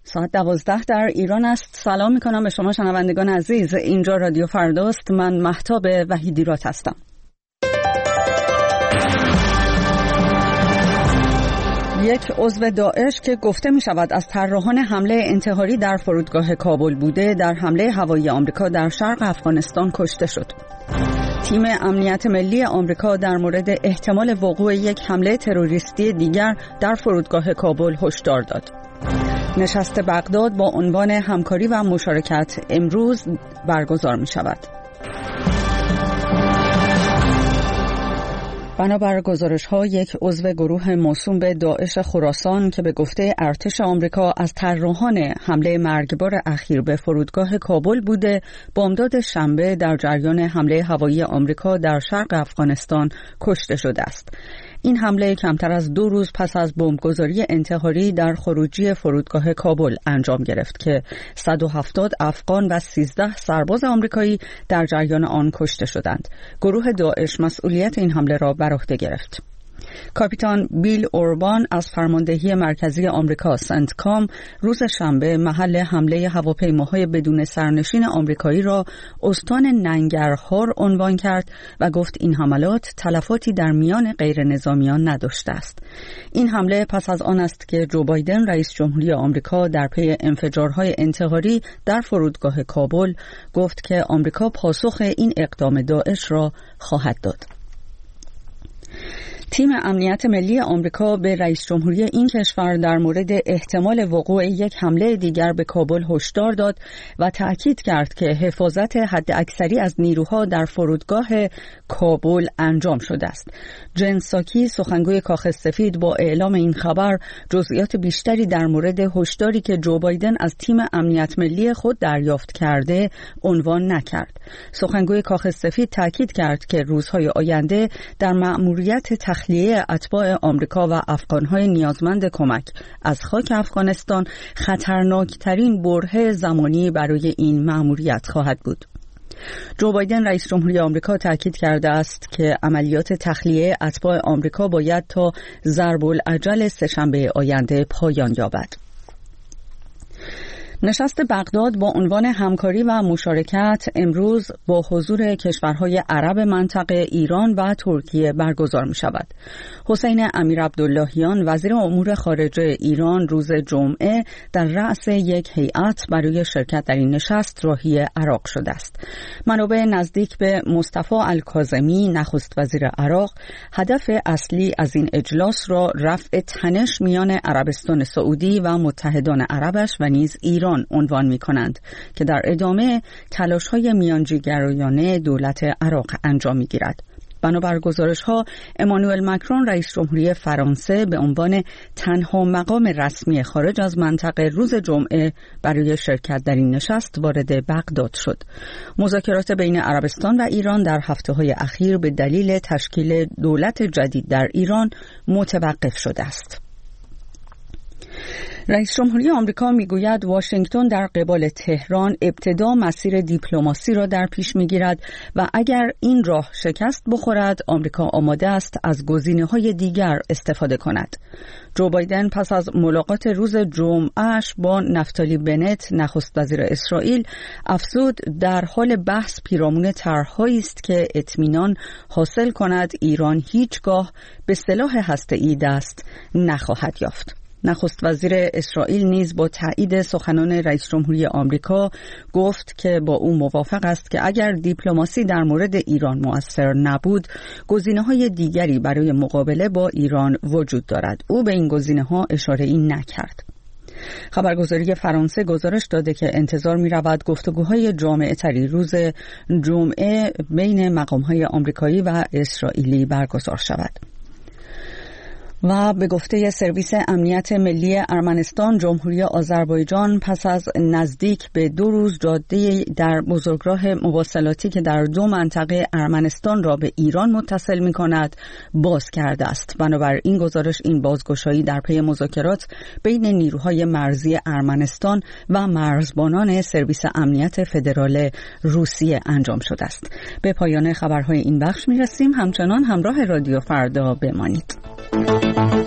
ساعت 12 در ایران است. سلام میکنم به شما شنوندگان عزیز. اینجا رادیو فرداست. من مهتاب وحیدیرات هستم. یک عضو داعش که گفته می شود از طراحان حمله انتحاری در فرودگاه کابل بوده، در حمله هوایی آمریکا در شرق افغانستان کشته شد. تیم امنیت ملی آمریکا در مورد احتمال وقوع یک حمله تروریستی دیگر در فرودگاه کابل هشدار داد. نشست بغداد با عنوان همکاری و مشارکت امروز برگزار می شود. بنابر گزارش‌ها یک عضو گروه موسوم به داعش خراسان که به گفته ارتش آمریکا از طراحان حمله مرگبار اخیر به فرودگاه کابل بوده، بامداد شنبه در جریان حمله هوایی آمریکا در شرق افغانستان کشته شده است. این حمله کمتر از 2 روز پس از بمبگذاری انتحاری در خروجی فرودگاه کابل انجام گرفت که 170 افغان و 13 سرباز آمریکایی در جریان آن کشته شدند. گروه داعش مسئولیت این حمله را بر عهده گرفت. کاپیتان بیل اوربان از فرماندهی مرکزی آمریکا سنتکام روز شنبه محل حمله هواپیماهای بدون سرنشین آمریکایی را استان ننگرهار عنوان کرد و گفت این حملات تلفاتی در میان غیر نظامیان نداشته است. این حمله پس از آن است که جو بایدن رئیس جمهوری آمریکا در پی انفجارهای انتحاری در فرودگاه کابل گفت که آمریکا پاسخ این اقدام داعش را خواهد داد. تیم امنیت ملی آمریکا به رئیس جمهوری این کشور در مورد احتمال وقوع یک حمله دیگر به کابل هشدار داد و تأکید کرد که حفاظت حداکثری از نیروها در فرودگاه کابل انجام شده است. جن ساکی سخنگوی کاخ سفید با اعلام این خبر جزئیات بیشتری در مورد هشداری که جو بایدن از تیم امنیت ملی خود دریافت کرده عنوان نکرد. سخنگوی کاخ سفید تأکید کرد که روزهای آینده در مأموریت تخلیه اتباع آمریکا و افغانهای نیازمند کمک از خاک افغانستان خطرناکترین بره زمانی برای این مأموریت خواهد بود. جو بایدن رئیس جمهوری آمریکا تاکید کرده است که عملیات تخلیه اتباع آمریکا باید تا ضرب العجل سه‌شنبه آینده پایان یابد. نشست بغداد با عنوان همکاری و مشارکت امروز با حضور کشورهای عرب منطقه ایران و ترکیه برگزار می شود. حسین امیر عبداللهیان وزیر امور خارجه ایران روز جمعه در رأس یک هیئت برای شرکت در این نشست راهی عراق شده است. منابع نزدیک به مصطفی الکاظمی نخست وزیر عراق هدف اصلی از این اجلاس را رفع تنش میان عربستان سعودی و متحدان عربش و نیز ایران عنوان می کنند که در ادامه تلاش‌های میانجیگرایانه دولت عراق انجام می گیرد. بنابر گزارش‌ها امانوئل مکرون رئیس جمهوری فرانسه به عنوان تنها مقام رسمی خارج از منطقه روز جمعه برای شرکت در این نشست وارد بغداد شد. مذاکرات بین عربستان و ایران در هفته‌های اخیر به دلیل تشکیل دولت جدید در ایران متوقف شده است. رئیس جمهوری آمریکا میگوید واشنگتن در قبال تهران ابتدا مسیر دیپلماسی را در پیش میگیرد و اگر این راه شکست بخورد آمریکا آماده است از گزینه‌های دیگر استفاده کند. جو بایدن پس از ملاقات روز جمعهش با نفتالی بنت نخست وزیر اسرائیل افزود در حال بحث پیرامون طرح‌هایی است که اطمینان حاصل کند ایران هیچگاه به سلاح هسته‌ای دست نخواهد یافت. نخست وزیر اسرائیل نیز با تایید سخنان رئیس جمهوری آمریکا گفت که با او موافق است که اگر دیپلماسی در مورد ایران مؤثر نبود، گزینه‌های دیگری برای مقابله با ایران وجود دارد. او به این گزینه‌ها اشاره‌ای نکرد. خبرگزاری فرانسه گزارش داده که انتظار می‌رود گفتگوهای جامع‌تری روز جمعه بین مقام‌های آمریکایی و اسرائیلی برگزار شود. و به گفته سرویس امنیت ملی ارمنستان، جمهوری آذربایجان پس از نزدیک به 2 روز جاده در بزرگراه مواصلاتی که در 2 منطقه ارمنستان را به ایران متصل می کند باز کرده است. بنابر این گزارش این بازگشایی در پی مذاکرات بین نیروهای مرزی ارمنستان و مرزبانان سرویس امنیت فدرال روسیه انجام شده است. به پایان خبرهای این بخش می رسیم. همچنان همراه رادیو فردا بمانید.